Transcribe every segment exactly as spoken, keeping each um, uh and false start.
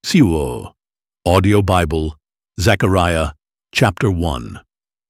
Siwo, Audio Bible, Zechariah, chapter one.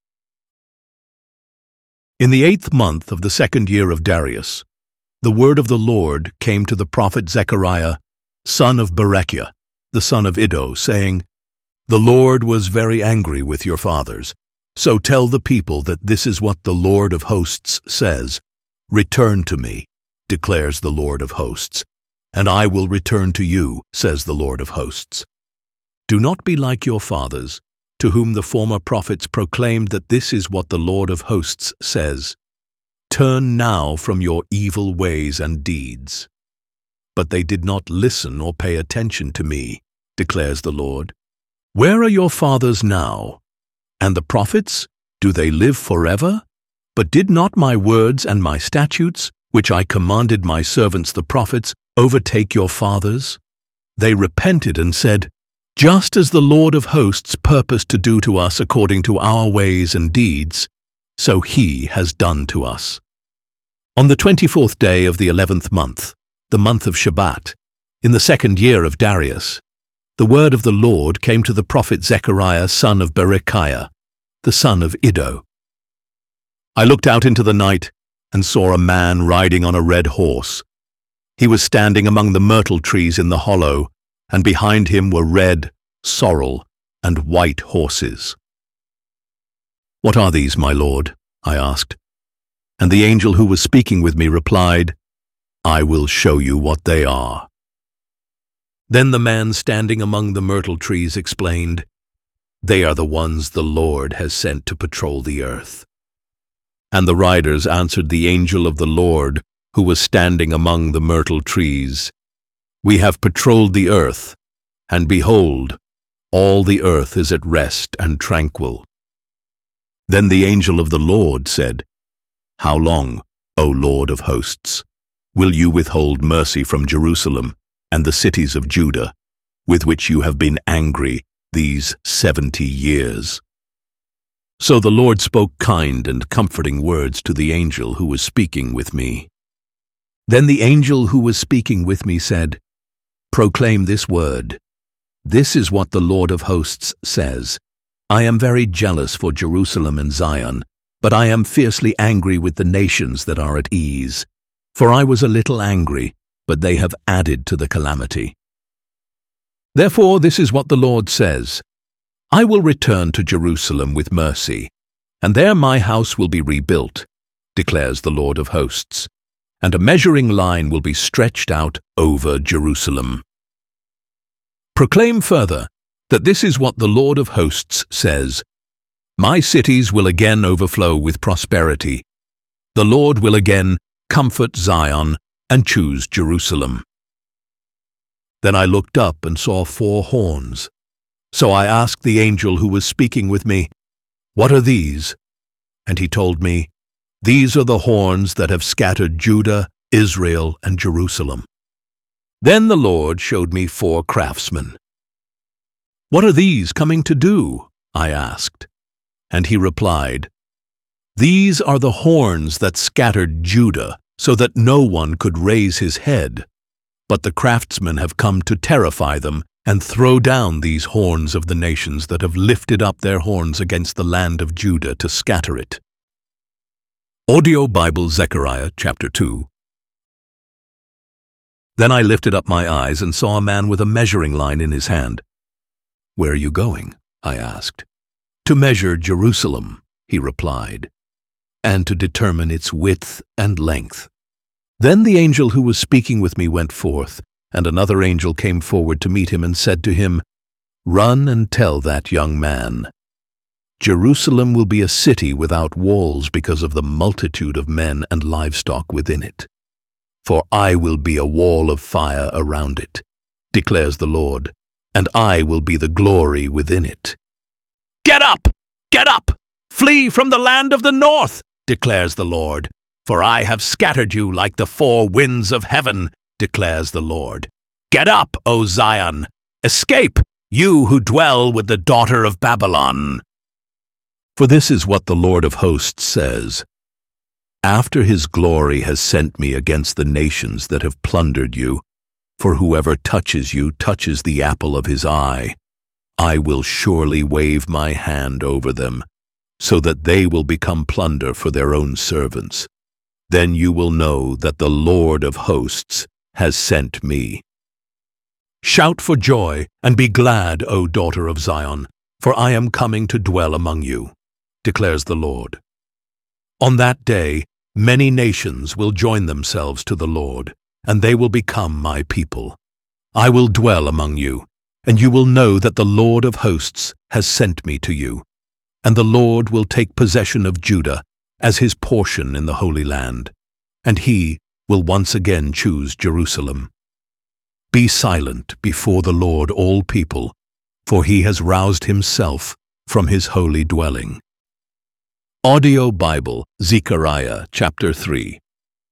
In the eighth month of the second year of Darius, the word of the Lord came to the prophet Zechariah, son of Berechiah, the son of Iddo, saying, The Lord was very angry with your fathers. So tell the people that this is what the Lord of hosts says, Return to me, declares the Lord of hosts, and I will return to you, says the Lord of hosts. Do not be like your fathers, to whom the former prophets proclaimed that this is what the Lord of hosts says, Turn now from your evil ways and deeds. But they did not listen or pay attention to me, declares the Lord. Where are your fathers now? And the prophets, do they live forever? But did not my words and my statutes, which I commanded my servants the prophets, overtake your fathers? They repented and said, Just as the Lord of hosts purposed to do to us according to our ways and deeds, so he has done to us. On the twenty-fourth day of the eleventh month, the month of Shebat, in the second year of Darius, the word of the Lord came to the prophet Zechariah, son of Berechiah, the son of Iddo. I looked out into the night and saw a man riding on a red horse. He was standing among the myrtle trees in the hollow, and behind him were red, sorrel, and white horses. What are these, my lord? I asked. And the angel who was speaking with me replied, I will show you what they are. Then the man standing among the myrtle trees explained, They are the ones the Lord has sent to patrol the earth. And the riders answered the angel of the Lord, who was standing among the myrtle trees, We have patrolled the earth, and behold, all the earth is at rest and tranquil. Then the angel of the Lord said, How long, O Lord of hosts, will you withhold mercy from Jerusalem and the cities of Judah, with which you have been angry these seventy years? So the Lord spoke kind and comforting words to the angel who was speaking with me. Then the angel who was speaking with me said, Proclaim this word. This is what the Lord of hosts says. I am very jealous for Jerusalem and Zion, but I am fiercely angry with the nations that are at ease. For I was a little angry, but they have added to the calamity. Therefore this is what the Lord says, I will return to Jerusalem with mercy, and there my house will be rebuilt, declares the Lord of hosts, and a measuring line will be stretched out over Jerusalem. Proclaim further that this is what the Lord of hosts says, My cities will again overflow with prosperity. The Lord will again comfort Zion and choose Jerusalem. Then I looked up and saw four horns. So I asked the angel who was speaking with me, What are these? And he told me, These are the horns that have scattered Judah, Israel, and Jerusalem. Then the Lord showed me four craftsmen. What are these coming to do? I asked. And he replied, These are the horns that scattered Judah, so that no one could raise his head. But the craftsmen have come to terrify them and throw down these horns of the nations that have lifted up their horns against the land of Judah to scatter it. Audio Bible, Zechariah, chapter two. Then I lifted up my eyes and saw a man with a measuring line in his hand. Where are you going? I asked. To measure Jerusalem, he replied, and to determine its width and length. Then the angel who was speaking with me went forth, and another angel came forward to meet him and said to him, Run and tell that young man, Jerusalem will be a city without walls because of the multitude of men and livestock within it. For I will be a wall of fire around it, declares the Lord, and I will be the glory within it. Get up! Get up! Flee from the land of the north, declares the Lord. For I have scattered you like the four winds of heaven, declares the Lord. Get up, O Zion! Escape, you who dwell with the daughter of Babylon! For this is what the Lord of hosts says, After his glory has sent me against the nations that have plundered you, for whoever touches you touches the apple of his eye. I will surely wave my hand over them, so that they will become plunder for their own servants. Then you will know that the Lord of hosts has sent me. Shout for joy and be glad, O daughter of Zion, for I am coming to dwell among you, declares the Lord. On that day, many nations will join themselves to the Lord, and they will become my people. I will dwell among you, and you will know that the Lord of hosts has sent me to you, and the Lord will take possession of Judah as his portion in the Holy Land, and he will once again choose Jerusalem. Be silent before the Lord, all people, for he has roused himself from his holy dwelling. Audio Bible, Zechariah chapter three.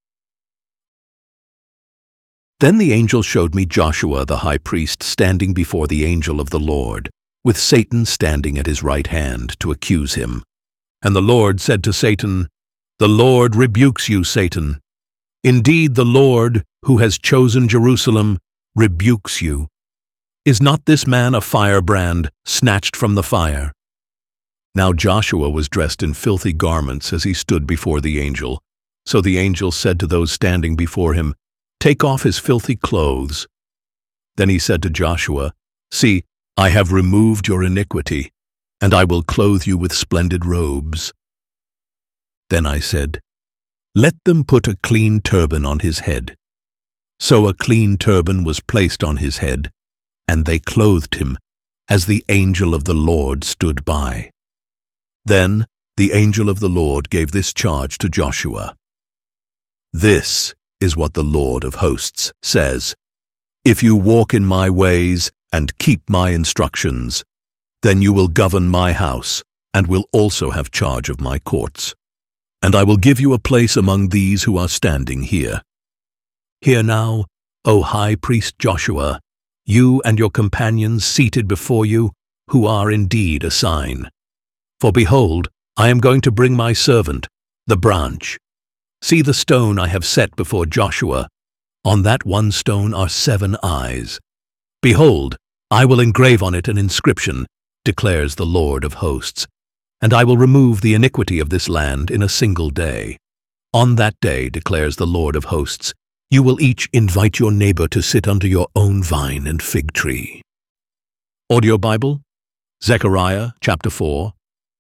Then the angel showed me Joshua the high priest standing before the angel of the Lord, with Satan standing at his right hand to accuse him. And the Lord said to Satan, "The Lord rebukes you, Satan. Indeed, the Lord, who has chosen Jerusalem, rebukes you. Is not this man a firebrand snatched from the fire?" Now Joshua was dressed in filthy garments as he stood before the angel. So the angel said to those standing before him, "Take off his filthy clothes." Then he said to Joshua, "See, I have removed your iniquity, and I will clothe you with splendid robes." Then I said, "Let them put a clean turban on his head." So a clean turban was placed on his head, and they clothed him, as the angel of the Lord stood by. Then the angel of the Lord gave this charge to Joshua. "This is what the Lord of hosts says. If you walk in my ways and keep my instructions, then you will govern my house and will also have charge of my courts. And I will give you a place among these who are standing here. Hear now, O high priest Joshua, you and your companions seated before you, who are indeed a sign. For behold, I am going to bring my servant, the branch. See the stone I have set before Joshua. On that one stone are seven eyes. Behold, I will engrave on it an inscription, declares the Lord of hosts, and I will remove the iniquity of this land in a single day. On that day, declares the Lord of hosts, you will each invite your neighbor to sit under your own vine and fig tree. Audio Bible, Zechariah chapter four.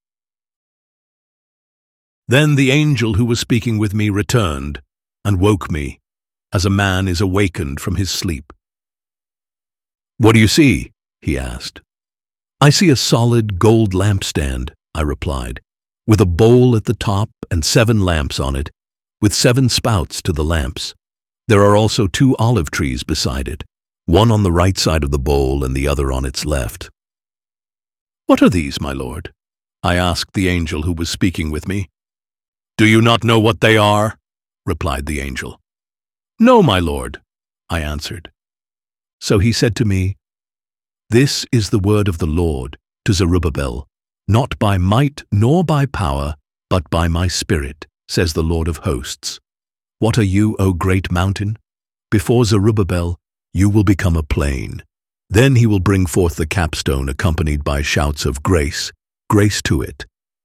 Then the angel who was speaking with me returned and woke me, as a man is awakened from his sleep. "What do you see?" he asked. "I see a solid gold lampstand," I replied, "with a bowl at the top and seven lamps on it, with seven spouts to the lamps. There are also two olive trees beside it, one on the right side of the bowl and the other on its left." "What are these, my lord?" I asked the angel who was speaking with me. "Do you not know what they are?" replied the angel. "No, my lord," I answered. So he said to me, "This is the word of the Lord to Zerubbabel, not by might nor by power, but by my Spirit, says the Lord of hosts. What are you, O great mountain? Before Zerubbabel you will become a plain. Then he will bring forth the capstone accompanied by shouts of grace, grace to it."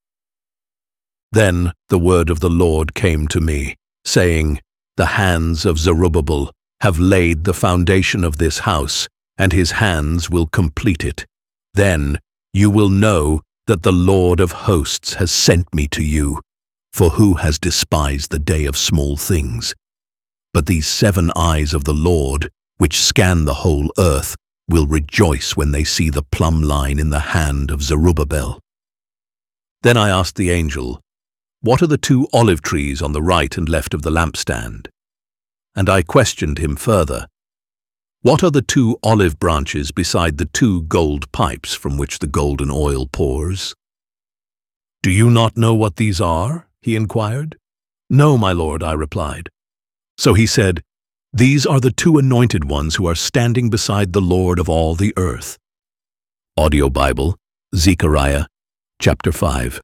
Then the word of the Lord came to me, saying, "The hands of Zerubbabel have laid the foundation of this house, and his hands will complete it. Then you will know that the Lord of hosts has sent me to you, for who has despised the day of small things? But these seven eyes of the Lord, which scan the whole earth, will rejoice when they see the plumb line in the hand of Zerubbabel." Then I asked the angel, "What are the two olive trees on the right and left of the lampstand?" And I questioned him further, "What are the two olive branches beside the two gold pipes from which the golden oil pours?" "Do you not know what these are?" he inquired. "No, my lord," I replied. So he said, "These are the two anointed ones who are standing beside the Lord of all the earth." Audio Bible, Zechariah chapter five.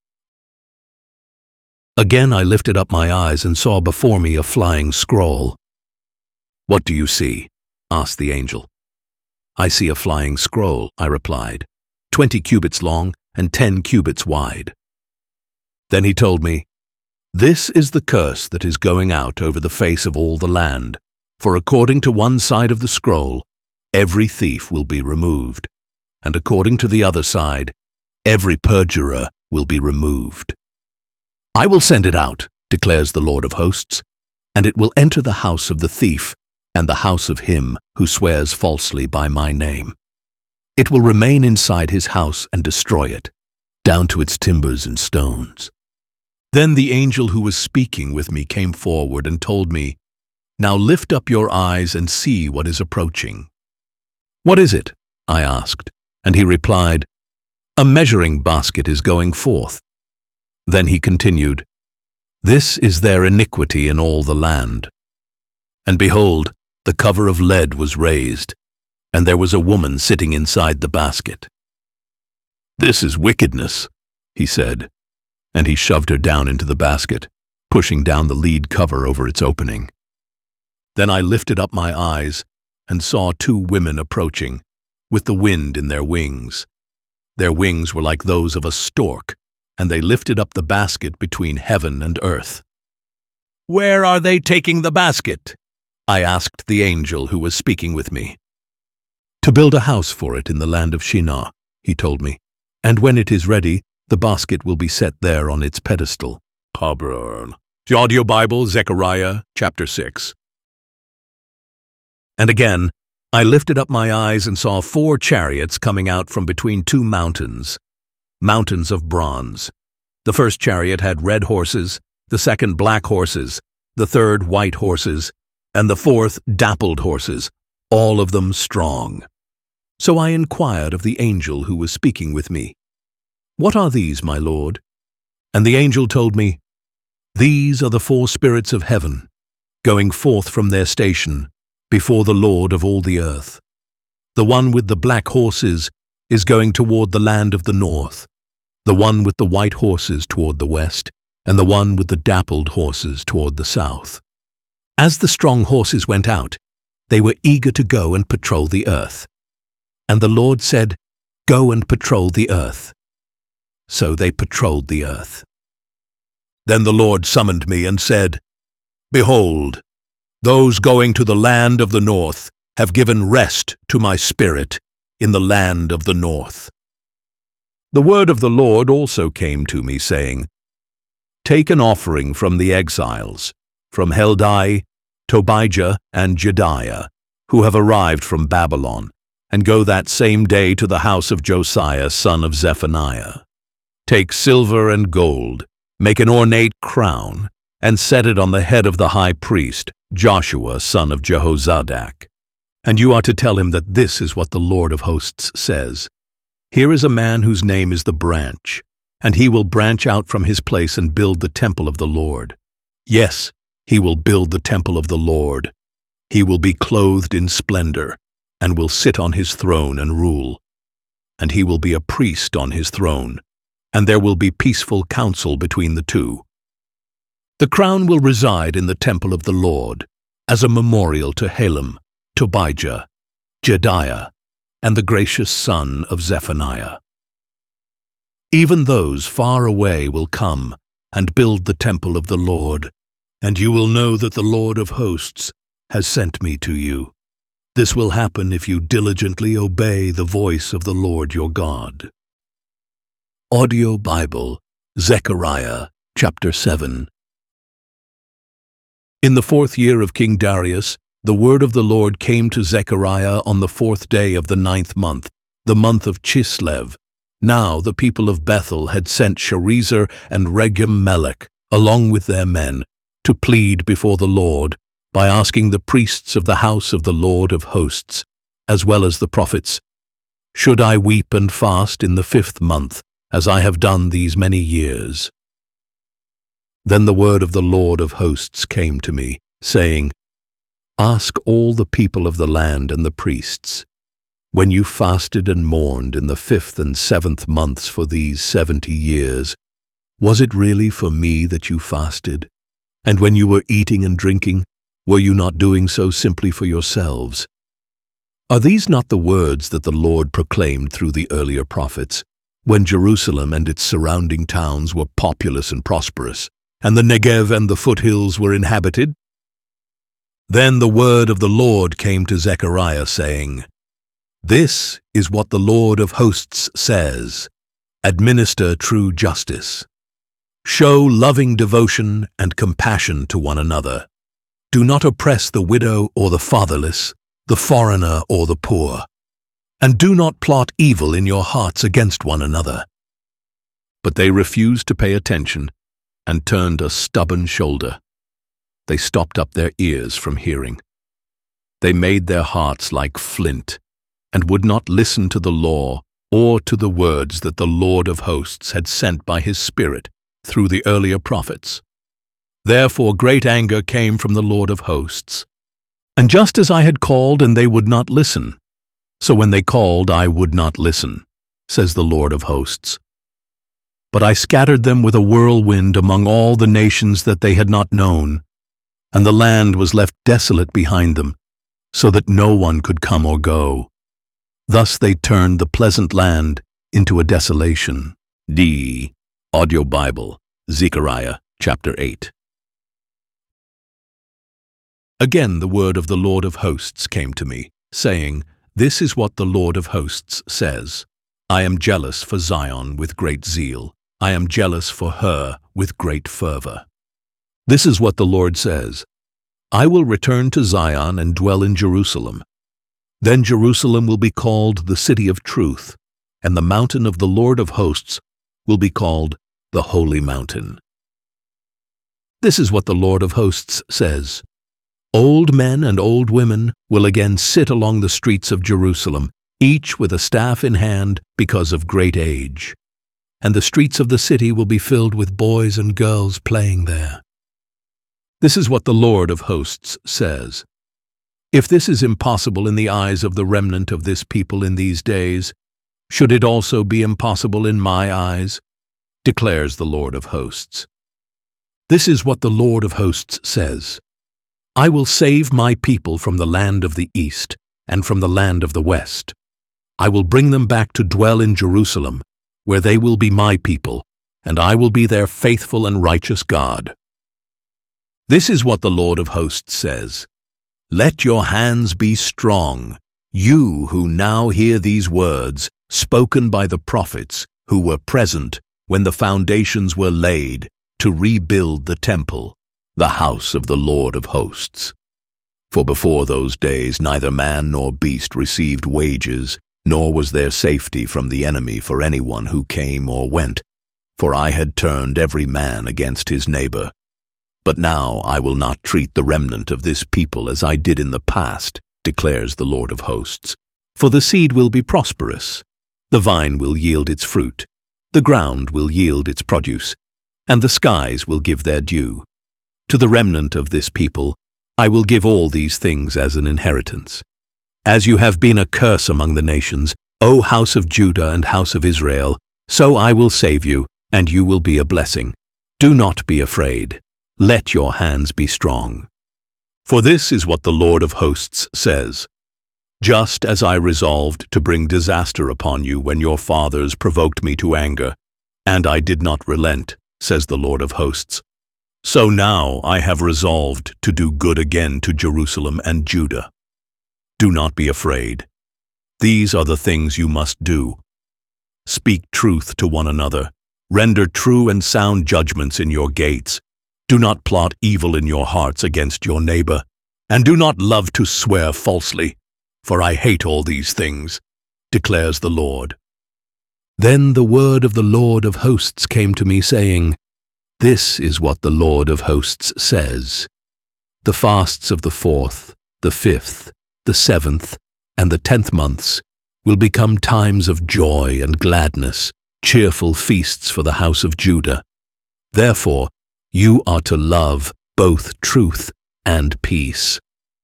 Again I lifted up my eyes and saw before me a flying scroll. "What do you see?" asked the angel. I see a flying scroll, I replied, twenty cubits long and ten cubits wide. Then he told me, This is the curse that is going out over the face of all the land, for according to one side of the scroll, every thief will be removed, and according to the other side, every perjurer will be removed. I will send it out, declares the Lord of hosts, and it will enter the house of the thief and the house of him who swears falsely by my name. It will remain inside his house and destroy it, down to its timbers and stones. Then the angel who was speaking with me came forward and told me, Now lift up your eyes and see what is approaching. What is it? I asked, and he replied, A measuring basket is going forth. Then he continued, This is their iniquity in all the land. And behold, the cover of lead was raised, and there was a woman sitting inside the basket. This is wickedness, he said, and he shoved her down into the basket, pushing down the lead cover over its opening. Then I lifted up my eyes and saw two women approaching, with the wind in their wings. Their wings were like those of a stork, and they lifted up the basket between heaven and earth. Where are they taking the basket? I asked the angel who was speaking with me. To build a house for it in the land of Shinar, he told me, and when it is ready, the basket will be set there on its pedestal. The Audio Bible, Zechariah, chapter six. And again, I lifted up my eyes and saw four chariots coming out from between two mountains, mountains of bronze. The first chariot had red horses, the second black horses, the third white horses, and the fourth dappled horses, all of them strong. So I inquired of the angel who was speaking with me, What are these, my lord? And the angel told me, These are the four spirits of heaven, going forth from their station before the Lord of all the earth. The one with the black horses is going toward the land of the north, the one with the white horses toward the west, and the one with the dappled horses toward the south. As the strong horses went out, they were eager to go and patrol the earth. And the Lord said, Go and patrol the earth. So they patrolled the earth. Then the Lord summoned me and said, Behold, those going to the land of the north have given rest to my spirit in the land of the north. The word of the Lord also came to me, saying, Take an offering from the exiles, from Heldai, Tobijah, and Jedaiah, who have arrived from Babylon, and go that same day to the house of Josiah, son of Zephaniah. Take silver and gold, make an ornate crown, and set it on the head of the high priest, Joshua, son of Jehozadak. And you are to tell him that this is what the Lord of hosts says. Here is a man whose name is the Branch, and he will branch out from his place and build the temple of the Lord. Yes, he will build the temple of the Lord. He will be clothed in splendor, and will sit on his throne and rule. And he will be a priest on his throne, and there will be peaceful counsel between the two. The crown will reside in the temple of the Lord, as a memorial to Helem, Tobijah, Jedaiah, and the gracious son of Zephaniah. Even those far away will come and build the temple of the Lord, and you will know that the Lord of hosts has sent me to you. This will happen if you diligently obey the voice of the Lord your God. Audio Bible, Zechariah, chapter seven. In the fourth year of King Darius, the word of the Lord came to Zechariah on the fourth day of the ninth month, the month of Chislev. Now the people of Bethel had sent Sharezer and Regem-Melech, along with their men, to plead before the Lord by asking the priests of the house of the Lord of hosts, as well as the prophets, Should I weep and fast in the fifth month, as I have done these many years? Then the word of the Lord of hosts came to me, saying, Ask all the people of the land and the priests, when you fasted and mourned in the fifth and seventh months for these seventy years, was it really for me that you fasted? And when you were eating and drinking, were you not doing so simply for yourselves? Are these not the words that the Lord proclaimed through the earlier prophets, when Jerusalem and its surrounding towns were populous and prosperous, and the Negev and the foothills were inhabited? Then the word of the Lord came to Zechariah, saying, "This is what the Lord of hosts says, administer true justice. Show loving devotion and compassion to one another. Do not oppress the widow or the fatherless, the foreigner or the poor, and do not plot evil in your hearts against one another." But they refused to pay attention and turned a stubborn shoulder. They stopped up their ears from hearing. They made their hearts like flint and would not listen to the law or to the words that the Lord of hosts had sent by his Spirit through the earlier prophets. Therefore great anger came from the Lord of hosts. And just as I had called and they would not listen, so when they called I would not listen, says the Lord of hosts. But I scattered them with a whirlwind among all the nations that they had not known, and the land was left desolate behind them, so that no one could come or go. Thus they turned the pleasant land into a desolation. D. Audio Bible, Zechariah chapter eight. Again the word of the Lord of hosts came to me, saying, "This is what the Lord of hosts says. I am jealous for Zion with great zeal. I am jealous for her with great fervor. This is what the Lord says. I will return to Zion and dwell in Jerusalem. Then Jerusalem will be called the city of truth, and the mountain of the Lord of hosts will be called the holy mountain." This is what the Lord of hosts says. Old men and old women will again sit along the streets of Jerusalem, each with a staff in hand because of great age. And the streets of the city will be filled with boys and girls playing there. This is what the Lord of hosts says. If this is impossible in the eyes of the remnant of this people in these days, should it also be impossible in my eyes? Declares the Lord of hosts. This is what the Lord of hosts says. I will save my people from the land of the east and from the land of the west. I will bring them back to dwell in Jerusalem, where they will be my people, and I will be their faithful and righteous God. This is what the Lord of hosts says. Let your hands be strong, you who now hear these words spoken by the prophets who were present when the foundations were laid to rebuild the temple, the house of the Lord of hosts. For before those days neither man nor beast received wages, nor was there safety from the enemy for anyone who came or went, for I had turned every man against his neighbor. But now I will not treat the remnant of this people as I did in the past, declares the Lord of hosts. For the seed will be prosperous, the vine will yield its fruit, the ground will yield its produce, and the skies will give their due. To the remnant of this people I will give all these things as an inheritance. As you have been a curse among the nations, O house of Judah and house of Israel, so I will save you, and you will be a blessing. Do not be afraid. Let your hands be strong. For this is what the Lord of hosts says. Just as I resolved to bring disaster upon you when your fathers provoked me to anger, and I did not relent, says the Lord of hosts, so now I have resolved to do good again to Jerusalem and Judah. Do not be afraid. These are the things you must do. Speak truth to one another. Render true and sound judgments in your gates. Do not plot evil in your hearts against your neighbor, and do not love to swear falsely, for I hate all these things, declares the Lord. Then the word of the Lord of hosts came to me, saying, This is what the Lord of hosts says. The fasts of the fourth, the fifth, the seventh, and the tenth months will become times of joy and gladness, cheerful feasts for the house of Judah. Therefore, you are to love both truth and peace.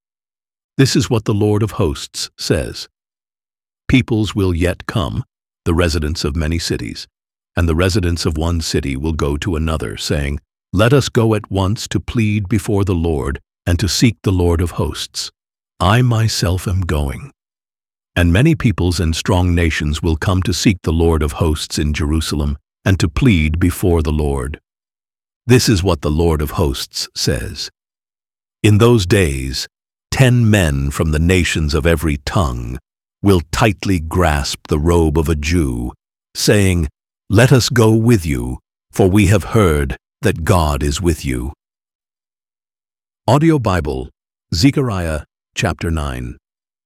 This is what the Lord of hosts says. Peoples will yet come, the residents of many cities, and the residents of one city will go to another, saying, Let us go at once to plead before the Lord and to seek the Lord of hosts. I myself am going. And many peoples and strong nations will come to seek the Lord of hosts in Jerusalem and to plead before the Lord. This is what the Lord of hosts says. In those days, ten men from the nations of every tongue will tightly grasp the robe of a Jew, saying, "Let us go with you, for we have heard that God is with you." Audio Bible, Zechariah chapter nine.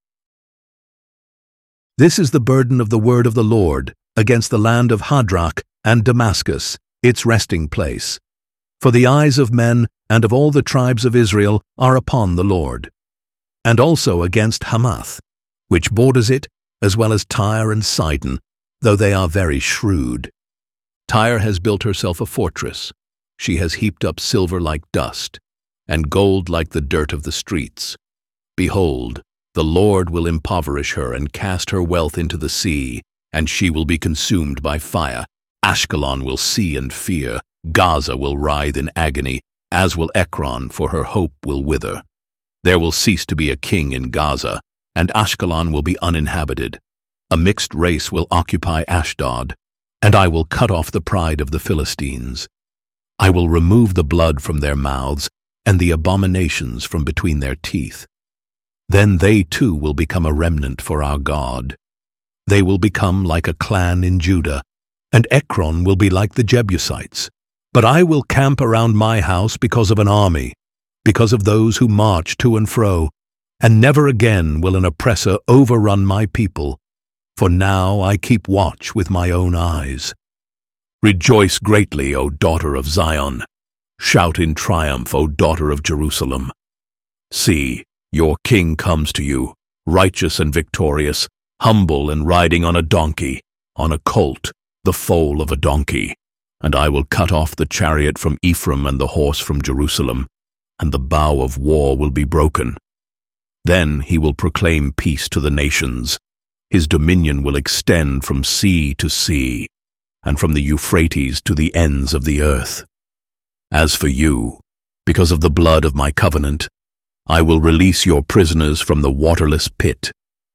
This is the burden of the word of the Lord against the land of Hadrach and Damascus, its resting place. For the eyes of men and of all the tribes of Israel are upon the Lord. And also against Hamath, which borders it, as well as Tyre and Sidon, though they are very shrewd. Tyre has built herself a fortress. She has heaped up silver like dust, and gold like the dirt of the streets. Behold, the Lord will impoverish her and cast her wealth into the sea, and she will be consumed by fire. Ashkelon will see and fear. Gaza will writhe in agony, as will Ekron, for her hope will wither. There will cease to be a king in Gaza, and Ashkelon will be uninhabited. A mixed race will occupy Ashdod, and I will cut off the pride of the Philistines. I will remove the blood from their mouths, and the abominations from between their teeth. Then they too will become a remnant for our God. They will become like a clan in Judah, and Ekron will be like the Jebusites. But I will camp around my house because of an army, because of those who march to and fro, and never again will an oppressor overrun my people, for now I keep watch with my own eyes. Rejoice greatly, O daughter of Zion. Shout in triumph, O daughter of Jerusalem. See, your king comes to you, righteous and victorious, humble and riding on a donkey, on a colt, the foal of a donkey. And I will cut off the chariot from Ephraim and the horse from Jerusalem, and the bow of war will be broken. Then he will proclaim peace to the nations. His dominion will extend from sea to sea, and from the Euphrates to the ends of the earth. As for you, because of the blood of my covenant, I will release your prisoners from the waterless pit.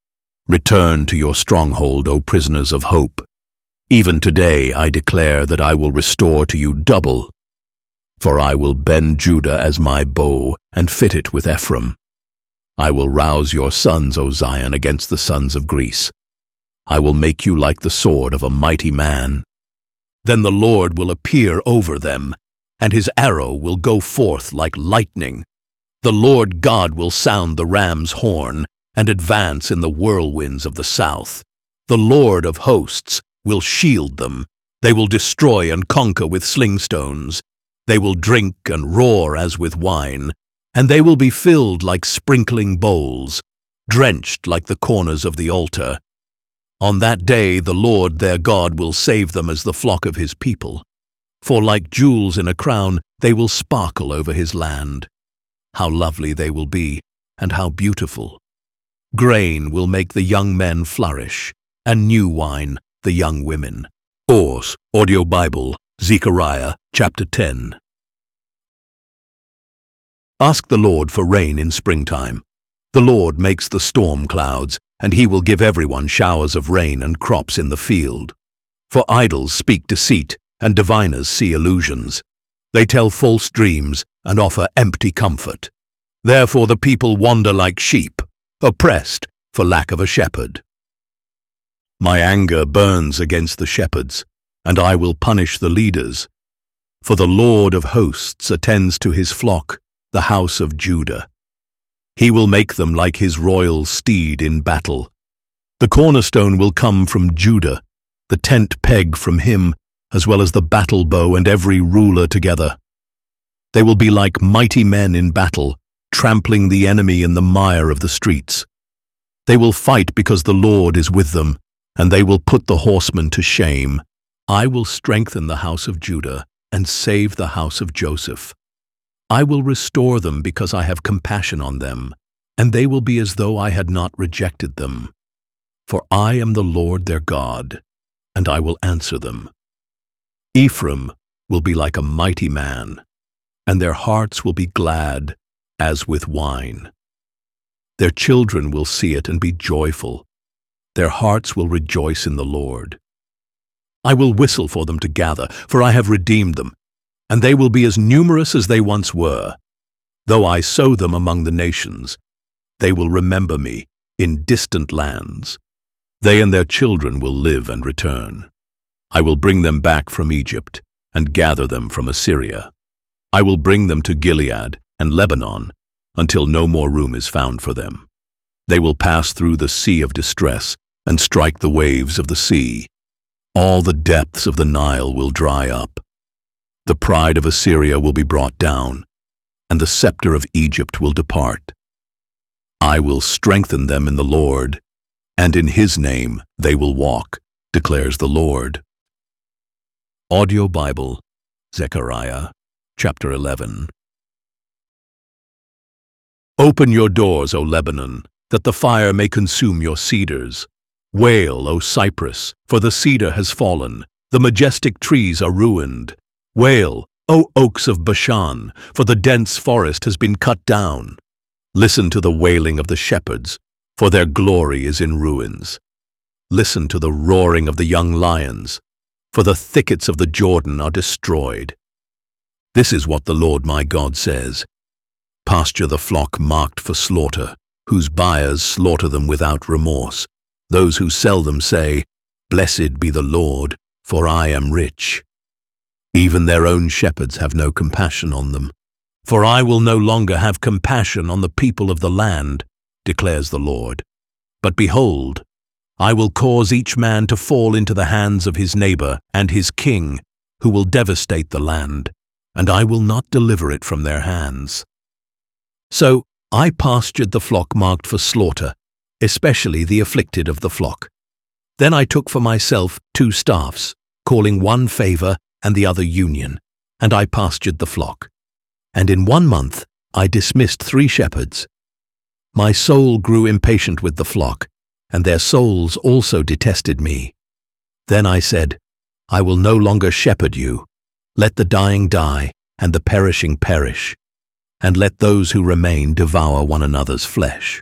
Return to your stronghold, O prisoners of hope. Even today I declare that I will restore to you double. For I will bend Judah as my bow and fit it with Ephraim. I will rouse your sons, O Zion, against the sons of Greece. I will make you like the sword of a mighty man. Then the Lord will appear over them, and his arrow will go forth like lightning. The Lord God will sound the ram's horn and advance in the whirlwinds of the south. The Lord of hosts will shield them. They will destroy and conquer with slingstones. They will drink and roar as with wine, and they will be filled like sprinkling bowls, drenched like the corners of the altar. On that day the Lord their God will save them as the flock of his people. For like jewels in a crown, they will sparkle over his land. How lovely they will be, and how beautiful. Grain will make the young men flourish, and new wine the young women. Ors, Audio Bible, Zechariah chapter ten. Ask the Lord for rain in springtime. The Lord makes the storm clouds, and he will give everyone showers of rain and crops in the field. For idols speak deceit, and diviners see illusions. They tell false dreams and offer empty comfort. Therefore the people wander like sheep, oppressed for lack of a shepherd. My anger burns against the shepherds, and I will punish the leaders. For the Lord of hosts attends to his flock, the house of Judah. He will make them like his royal steed in battle. The cornerstone will come from Judah, the tent peg from him, as well as the battle bow and every ruler together. They will be like mighty men in battle, trampling the enemy in the mire of the streets. They will fight because the Lord is with them, and they will put the horsemen to shame. I will strengthen the house of Judah and save the house of Joseph. I will restore them because I have compassion on them, and they will be as though I had not rejected them. For I am the Lord their God, and I will answer them. Ephraim will be like a mighty man, and their hearts will be glad as with wine. Their children will see it and be joyful. their hearts will rejoice in the Lord. I will whistle for them to gather, for I have redeemed them, and they will be as numerous as they once were. Though I sow them among the nations, they will remember me in distant lands. They and their children will live and return. I will bring them back from Egypt and gather them from Assyria. I will bring them to Gilead and Lebanon until no more room is found for them. They will pass through the sea of distress and strike the waves of the sea. All the depths of the Nile will dry up. The pride of Assyria will be brought down, and the scepter of Egypt will depart. I will strengthen them in the Lord, and in His name they will walk, declares the Lord. Audio Bible, Zechariah, chapter eleven. Open your doors, O Lebanon, that the fire may consume your cedars. Wail, O Cypress, for the cedar has fallen, the majestic trees are ruined. Wail, O oaks of Bashan, for the dense forest has been cut down. Listen to the wailing of the shepherds, for their glory is in ruins. Listen to the roaring of the young lions, for the thickets of the Jordan are destroyed. This is what the Lord my God says. Pasture the flock marked for slaughter, whose buyers slaughter them without remorse. Those who sell them say, Blessed be the Lord, for I am rich. Even their own shepherds have no compassion on them. For I will no longer have compassion on the people of the land, declares the Lord. But behold, I will cause each man to fall into the hands of his neighbor and his king, who will devastate the land, and I will not deliver it from their hands. So I pastured the flock marked for slaughter, especially the afflicted of the flock. Then I took for myself two staffs, calling one favor and the other union, and I pastured the flock. And in one month I dismissed three shepherds. My soul grew impatient with the flock, and their souls also detested me. Then I said, I will no longer shepherd you. Let the dying die, and the perishing perish, and let those who remain devour one another's flesh.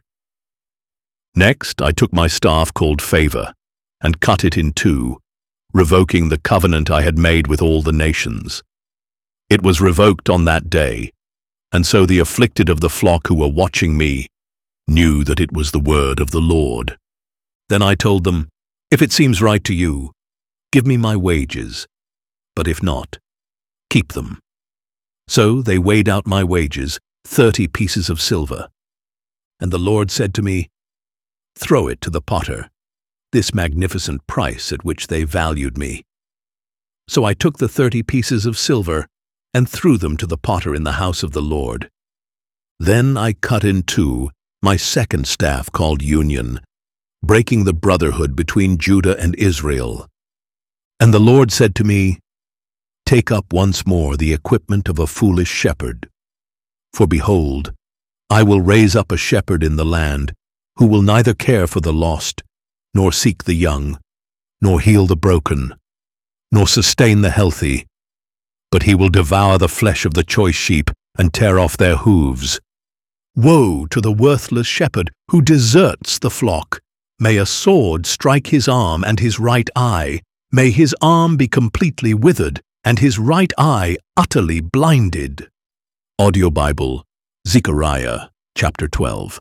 Next I took my staff called Favor, and cut it in two, revoking the covenant I had made with all the nations. It was revoked on that day, and so the afflicted of the flock who were watching me knew that it was the word of the Lord. Then I told them, If it seems right to you, give me my wages, but if not, keep them. So they weighed out my wages, thirty pieces of silver. And the Lord said to me, Throw it to the potter, this magnificent price at which they valued me. So I took the thirty pieces of silver and threw them to the potter in the house of the Lord. Then I cut in two my second staff called Union, breaking the brotherhood between Judah and Israel. And the Lord said to me, Take up once more the equipment of a foolish shepherd. For behold, I will raise up a shepherd in the land who will neither care for the lost, nor seek the young, nor heal the broken, nor sustain the healthy, but he will devour the flesh of the choice sheep and tear off their hooves. Woe to the worthless shepherd who deserts the flock. May a sword strike his arm and his right eye. May his arm be completely withered and his right eye utterly blinded. Audio Bible, Zechariah, chapter twelve.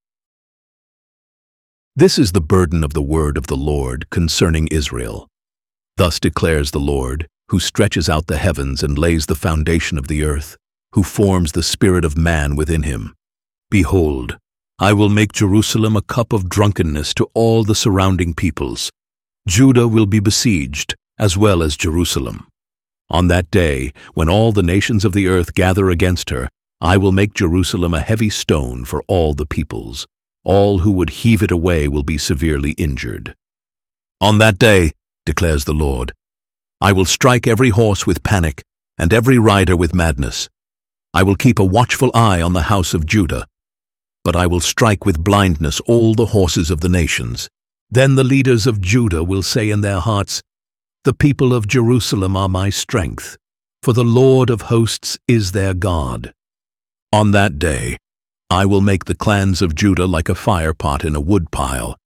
This is the burden of the word of the Lord concerning Israel. Thus declares the Lord, who stretches out the heavens and lays the foundation of the earth, who forms the spirit of man within him. Behold, I will make Jerusalem a cup of drunkenness to all the surrounding peoples. Judah will be besieged, as well as Jerusalem. On that day, when all the nations of the earth gather against her, I will make Jerusalem a heavy stone for all the peoples. All who would heave it away will be severely injured. On that day, declares the Lord, I will strike every horse with panic and every rider with madness. I will keep a watchful eye on the house of Judah, but I will strike with blindness all the horses of the nations. Then the leaders of Judah will say in their hearts, The people of Jerusalem are my strength, for the Lord of hosts is their God. On that day, I will make the clans of Judah like a firepot in a woodpile,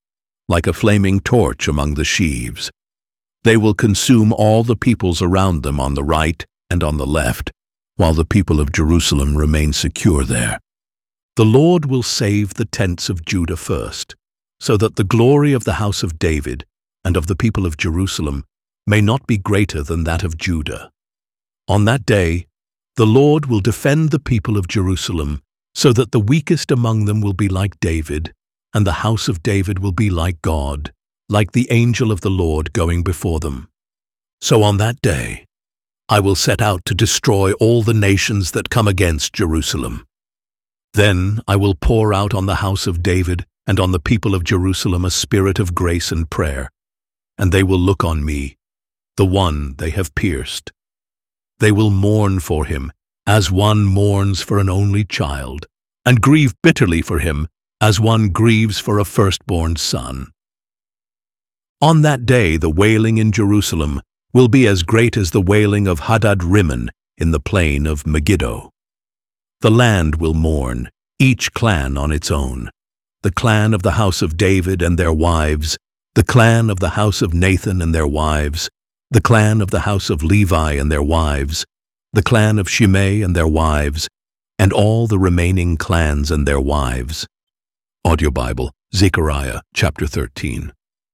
like a flaming torch among the sheaves. They will consume all the peoples around them on the right and on the left, while the people of Jerusalem remain secure there. The Lord will save the tents of Judah first, so that the glory of the house of David and of the people of Jerusalem may not be greater than that of Judah. On that day, the Lord will defend the people of Jerusalem, so that the weakest among them will be like David, and the house of David will be like God, like the angel of the Lord going before them. So on that day, I will set out to destroy all the nations that come against Jerusalem. Then I will pour out on the house of David and on the people of Jerusalem a spirit of grace and prayer, and they will look on me, the one they have pierced. They will mourn for him, as one mourns for an only child, and grieve bitterly for him, as one grieves for a firstborn son. On that day the wailing in Jerusalem will be as great as the wailing of Hadad-rimmon in the plain of Megiddo. The land will mourn, each clan on its own, the clan of the house of David and their wives, the clan of the house of Nathan and their wives, the clan of the house of Levi and their wives, the clan of Shimei and their wives, and all the remaining clans and their wives. Audio Bible, Zechariah chapter thirteen.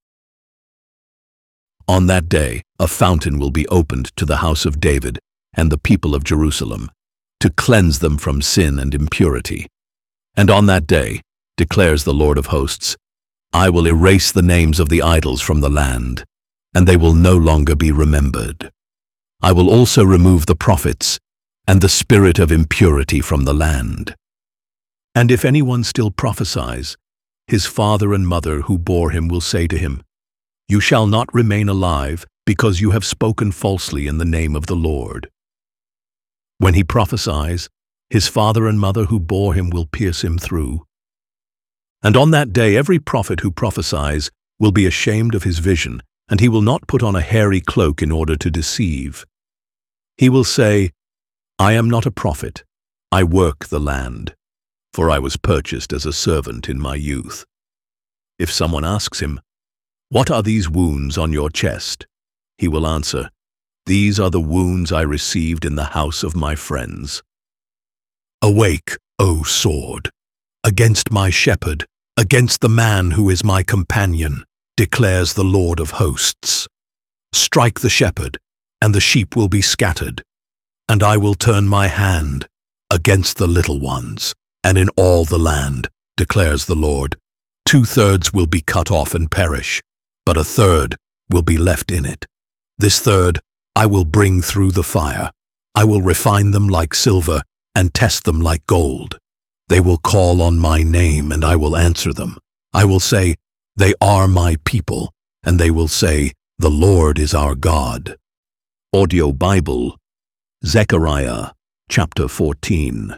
On that day, a fountain will be opened to the house of David and the people of Jerusalem, to cleanse them from sin and impurity. And on that day, declares the Lord of hosts, I will erase the names of the idols from the land, and they will no longer be remembered. I will also remove the prophets and the spirit of impurity from the land. And if anyone still prophesies, his father and mother who bore him will say to him, You shall not remain alive, because you have spoken falsely in the name of the Lord. When he prophesies, his father and mother who bore him will pierce him through. And on that day every prophet who prophesies will be ashamed of his vision, and he will not put on a hairy cloak in order to deceive. He will say, I am not a prophet, I work the land, for I was purchased as a servant in my youth. If someone asks him, What are these wounds on your chest? He will answer, These are the wounds I received in the house of my friends. Awake, O sword, against my shepherd, against the man who is my companion, declares the Lord of hosts. Strike the shepherd, and the sheep will be scattered, and I will turn my hand against the little ones, and in all the land, declares the Lord, two-thirds will be cut off and perish, but a third will be left in it. This third I will bring through the fire. I will refine them like silver and test them like gold. They will call on my name, and I will answer them. I will say, They are my people, and they will say, The Lord is our God. Audio Bible, Zechariah chapter fourteen.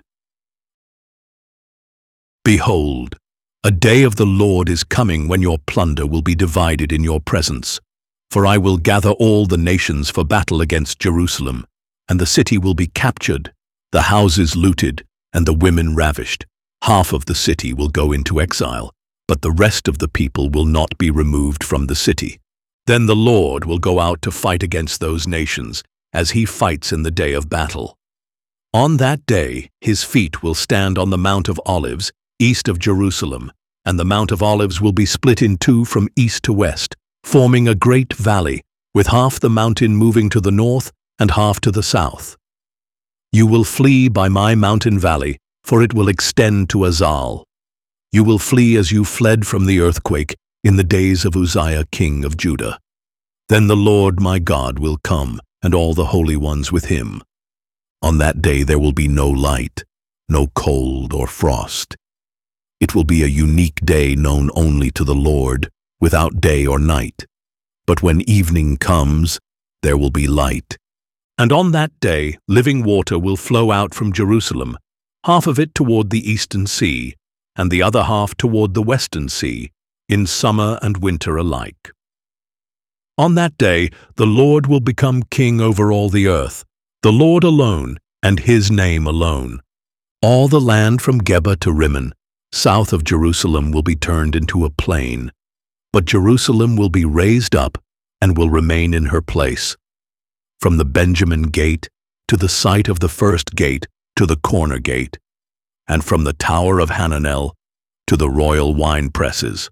Behold, a day of the Lord is coming when your plunder will be divided in your presence. For I will gather all the nations for battle against Jerusalem, and the city will be captured, the houses looted, and the women ravished. Half of the city will go into exile, but the rest of the people will not be removed from the city. Then the Lord will go out to fight against those nations, as he fights in the day of battle. On that day his feet will stand on the Mount of Olives, east of Jerusalem, and the Mount of Olives will be split in two from east to west, forming a great valley, with half the mountain moving to the north and half to the south. You will flee by my mountain valley, for it will extend to Azal. You will flee as you fled from the earthquake in the days of Uzziah king of Judah. Then the Lord my God will come, and all the holy ones with him. On that day there will be no light, no cold or frost. It will be a unique day known only to the Lord, without day or night. But when evening comes, there will be light. And on that day living water will flow out from Jerusalem, half of it toward the eastern sea, and the other half toward the western sea, in summer and winter alike. On that day the Lord will become king over all the earth, the Lord alone, and his name alone. All the land from Geba to Rimmon, south of Jerusalem, will be turned into a plain. but Jerusalem will be raised up and will remain in her place. From the Benjamin gate to the site of the first gate to the corner gate, and from the tower of Hananel to the royal wine presses.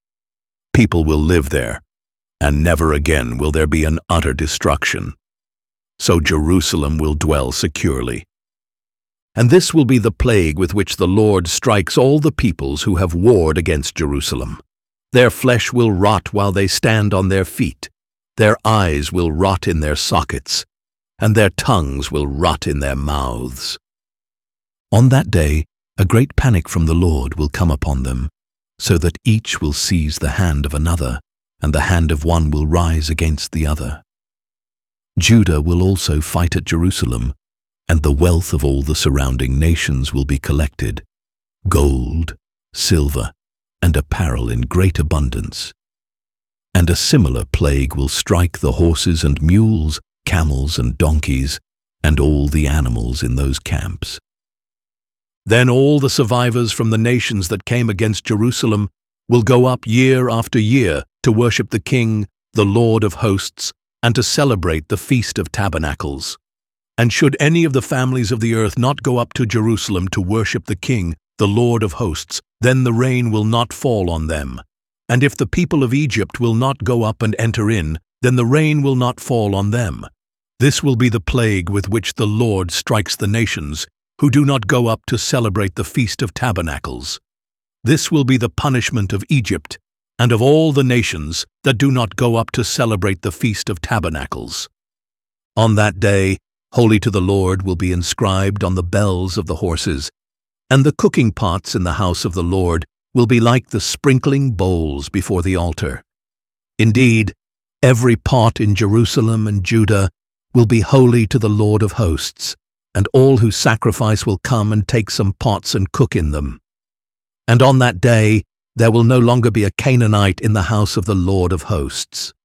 People will live there, and never again will there be an utter destruction. So Jerusalem will dwell securely. And this will be the plague with which the Lord strikes all the peoples who have warred against Jerusalem. Their flesh will rot while they stand on their feet, their eyes will rot in their sockets, and their tongues will rot in their mouths. On that day, a great panic from the Lord will come upon them, so that each will seize the hand of another, and the hand of one will rise against the other. Judah will also fight at Jerusalem, and the wealth of all the surrounding nations will be collected, gold, silver, and apparel in great abundance. And a similar plague will strike the horses and mules, camels and donkeys, and all the animals in those camps. Then all the survivors from the nations that came against Jerusalem will go up year after year to worship the King, the Lord of hosts, and to celebrate the Feast of Tabernacles. And should any of the families of the earth not go up to Jerusalem to worship the King, the Lord of hosts, then the rain will not fall on them. And if the people of Egypt will not go up and enter in, then the rain will not fall on them. This will be the plague with which the Lord strikes the nations who do not go up to celebrate the Feast of Tabernacles. This will be the punishment of Egypt and of all the nations that do not go up to celebrate the Feast of Tabernacles. On that day, holy to the Lord will be inscribed on the bells of the horses, and the cooking pots in the house of the Lord will be like the sprinkling bowls before the altar. Indeed, every pot in Jerusalem and Judah will be holy to the Lord of hosts, and all who sacrifice will come and take some pots and cook in them. And on that day there will no longer be a Canaanite in the house of the Lord of hosts.